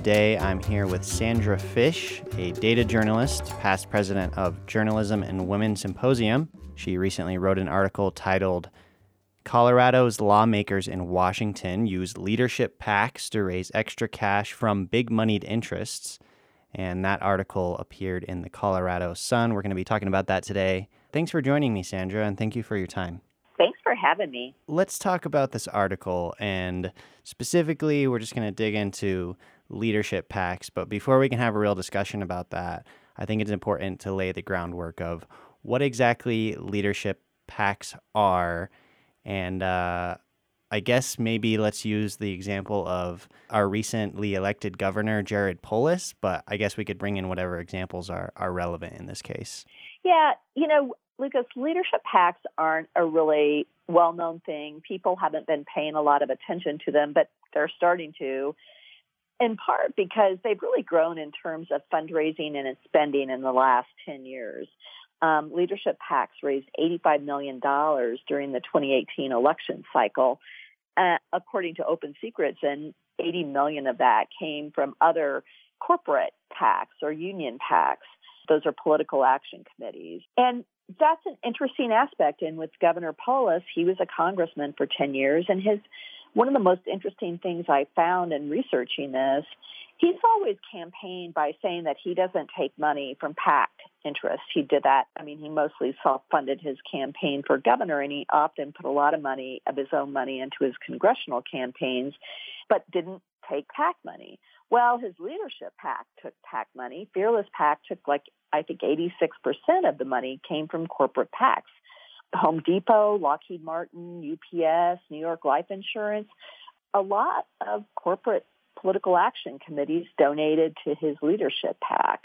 Today, I'm here with Sandra Fish, a data journalist, past president of Journalism and Women Symposium. She recently wrote an article titled, Colorado's Lawmakers in Washington Use Leadership PACs to Raise Extra Cash from Big Moneyed Interests. And that article appeared in the Colorado Sun. We're going to be talking about that today. Thanks for joining me, Sandra, and thank you for your time. Thanks for having me. Let's talk about this article, and specifically, we're just going to dig into leadership PACs. But before we can have a real discussion about that, I think it's important to lay the groundwork of what exactly leadership PACs are. And I guess maybe let's use the example of our recently elected governor, Jared Polis, but I guess we could bring in whatever examples are relevant in this case. Yeah, Lucas, leadership PACs aren't a really well-known thing. People haven't been paying a lot of attention to them, but they're starting to, in part because they've really grown in terms of fundraising and spending in the last 10 years. Leadership PACs raised $85 million during the 2018 election cycle, according to Open Secrets, and $80 million of that came from other corporate PACs or union PACs. Those are political action committees. And that's an interesting aspect. And with Governor Polis, he was a congressman for 10 years. And one of the most interesting things I found in researching this, he's always campaigned by saying that he doesn't take money from PAC interests. He did that. He mostly self-funded his campaign for governor, and he often put a lot of his own money into his congressional campaigns, but didn't take PAC money. Well, his leadership PAC took PAC money. Fearless PAC took 86% of the money came from corporate PACs. Home Depot, Lockheed Martin, UPS, New York Life Insurance, a lot of corporate political action committees donated to his leadership PAC.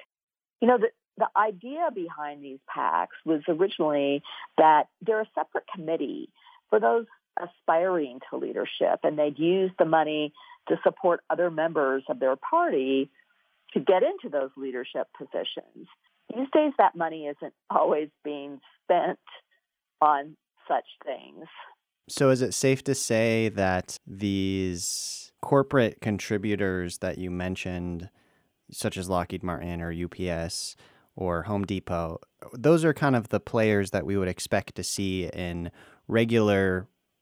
The idea behind these PACs was originally that they're a separate committee for those aspiring to leadership, and they'd use the money to support other members of their party to get into those leadership positions. These days, that money isn't always being spent on such things. So is it safe to say that these corporate contributors that you mentioned, such as Lockheed Martin or UPS or Home Depot, those are kind of the players that we would expect to see in regular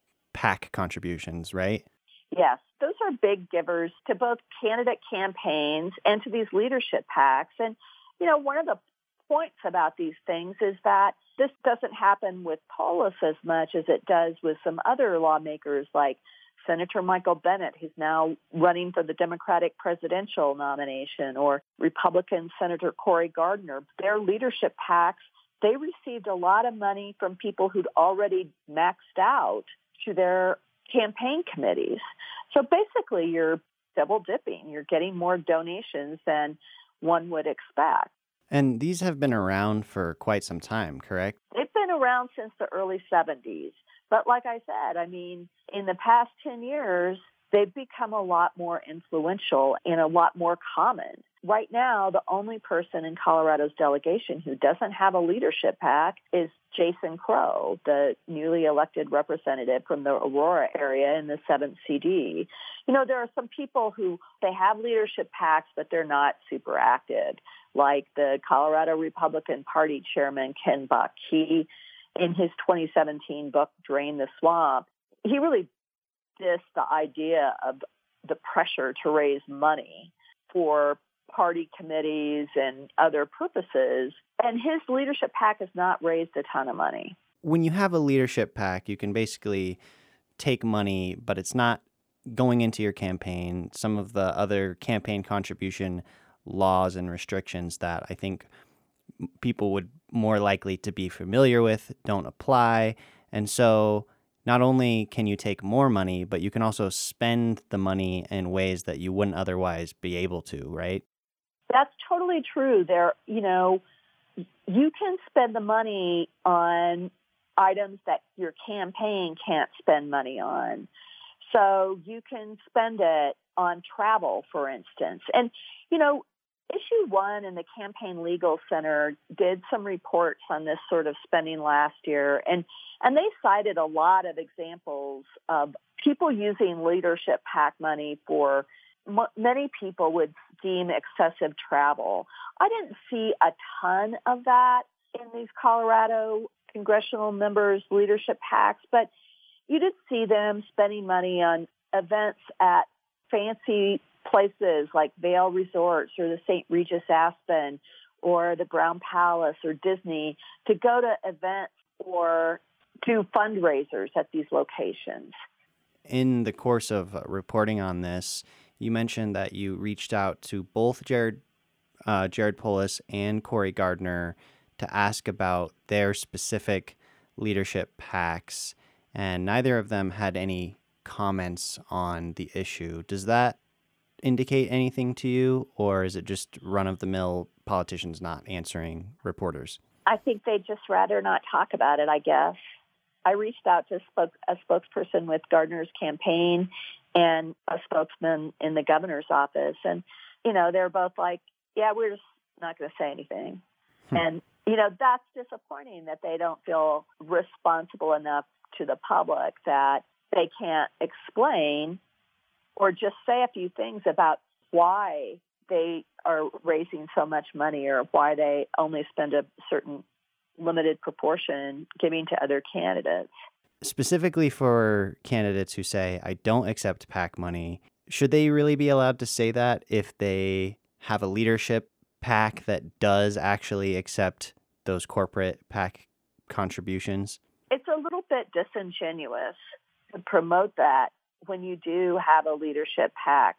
PAC contributions, right? Yes, those are big givers to both candidate campaigns and to these leadership PACs. And, one of the points about these things is that this doesn't happen with Polis as much as it does with some other lawmakers like Senator Michael Bennet, who's now running for the Democratic presidential nomination, or Republican Senator Cory Gardner. Their leadership PACs, they received a lot of money from people who'd already maxed out to their campaign committees. So basically, you're double dipping. You're getting more donations than one would expect. And these have been around for quite some time, correct? They've been around since the early 70s. But like I said, in the past 10 years, they've become a lot more influential and a lot more common. Right now, the only person in Colorado's delegation who doesn't have a leadership PAC is Jason Crow, the newly elected representative from the Aurora area in the 7th CD. There are some people who, they have leadership PACs, but they're not super active, like the Colorado Republican Party chairman, Ken Buck. He, in his 2017 book, Drain the Swamp, he really dissed the idea of the pressure to raise money for party committees and other purposes. And his leadership PAC has not raised a ton of money. When you have a leadership PAC, you can basically take money, but it's not going into your campaign. Some of the other campaign contribution laws and restrictions that I think people would more likely to be familiar with don't apply. And so not only can you take more money, but you can also spend the money in ways that you wouldn't otherwise be able to, right? That's totally true. You can spend the money on items that your campaign can't spend money on. So you can spend it on travel, for instance. And, Issue 1 and the Campaign Legal Center did some reports on this sort of spending last year, and they cited a lot of examples of people using leadership PAC money for many people would deem excessive travel. I didn't see a ton of that in these Colorado congressional members' leadership PACs, but you did see them spending money on events at fancy places like Vail Resorts or the St. Regis Aspen or the Brown Palace or Disney to go to events or do fundraisers at these locations. In the course of reporting on this, you mentioned that you reached out to both Jared Polis and Cory Gardner to ask about their specific leadership PACs, and neither of them had any comments on the issue. Does that indicate anything to you, or is it just run-of-the-mill politicians not answering reporters? I think they'd just rather not talk about it, I guess. I reached out to a spokesperson with Gardner's campaign and a spokesman in the governor's office. And, they're both like, yeah, we're just not going to say anything. And, that's disappointing that they don't feel responsible enough to the public that they can't explain or just say a few things about why they are raising so much money or why they only spend a certain limited proportion giving to other candidates. Specifically for candidates who say, I don't accept PAC money, should they really be allowed to say that if they have a leadership PAC that does actually accept those corporate PAC contributions? It's a little bit disingenuous to promote that when you do have a leadership PAC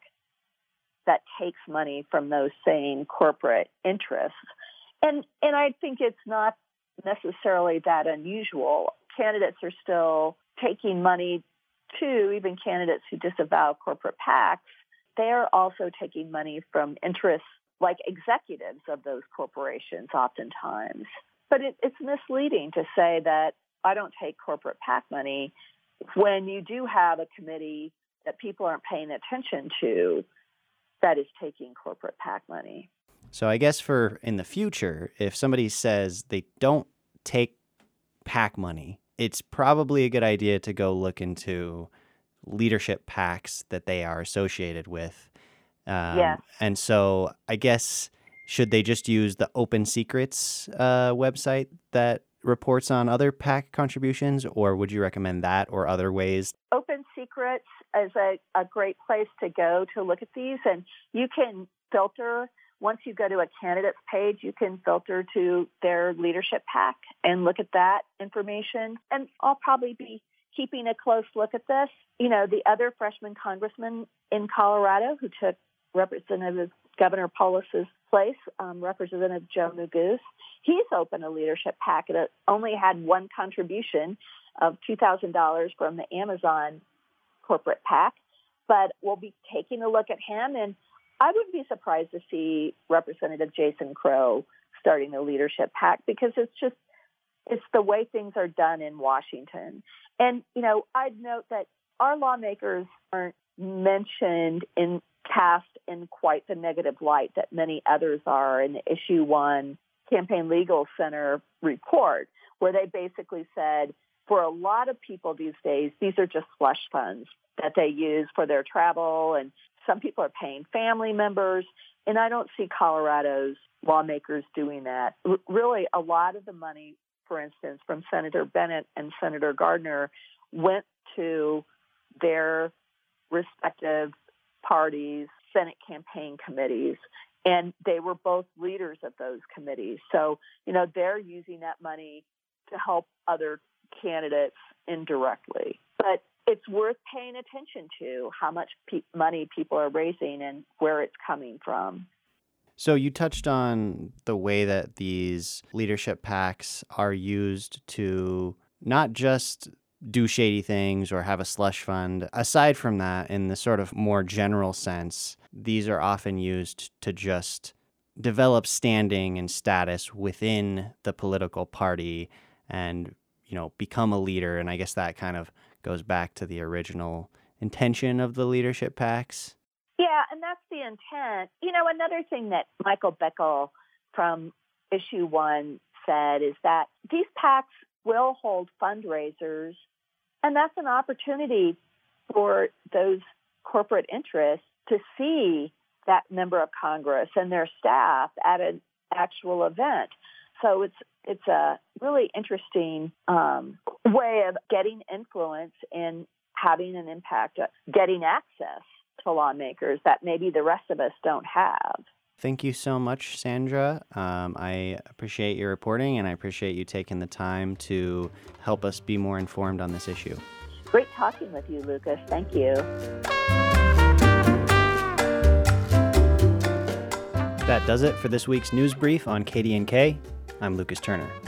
that takes money from those same corporate interests. And I think it's not necessarily that unusual. Candidates are still taking money too, even candidates who disavow corporate PACs. They're also taking money from interests like executives of those corporations oftentimes. But it's misleading to say that I don't take corporate PAC money when you do have a committee that people aren't paying attention to that is taking corporate PAC money. So I guess for in the future, if somebody says they don't take PAC money, it's probably a good idea to go look into leadership PACs that they are associated with. Yes. And so I guess, should they just use the Open Secrets website that reports on other PAC contributions, or would you recommend that or other ways? Open Secrets is a great place to go to look at these, and you can filter. Once you go to a candidate's page, you can filter to their leadership PAC and look at that information. And I'll probably be keeping a close look at this. The other freshman congressman in Colorado who took Representative Governor Polis's place, Representative Joe Magoo's, he's opened a leadership PAC. It only had one contribution of $2,000 from the Amazon corporate PAC, but we'll be taking a look at him. And I wouldn't be surprised to see Representative Jason Crow starting the leadership PAC, because it's the way things are done in Washington. And, I'd note that our lawmakers aren't cast in quite the negative light that many others are in the Issue 1 Campaign Legal Center report, where they basically said, for a lot of people these days, these are just slush funds that they use for their travel, and some people are paying family members, and I don't see Colorado's lawmakers doing that. Really, a lot of the money, for instance, from Senator Bennett and Senator Gardner went to their respective parties' Senate campaign committees, and they were both leaders of those committees. So, they're using that money to help other candidates indirectly. But it's worth paying attention to how much money people are raising and where it's coming from. So you touched on the way that these leadership PACs are used to not just do shady things or have a slush fund. Aside from that, in the sort of more general sense, these are often used to just develop standing and status within the political party and, become a leader. And I guess that kind of goes back to the original intention of the leadership PACs. Yeah, and that's the intent. Another thing that Michael Beckel from Issue 1 said is that these PACs will hold fundraisers, and that's an opportunity for those corporate interests to see that member of Congress and their staff at an actual event. So it's a really interesting way of getting influence and having an impact, getting access to lawmakers that maybe the rest of us don't have. Thank you so much, Sandra. I appreciate your reporting, and I appreciate you taking the time to help us be more informed on this issue. Great talking with you, Lucas. Thank you. That does it for this week's news brief on KDNK. I'm Lucas Turner.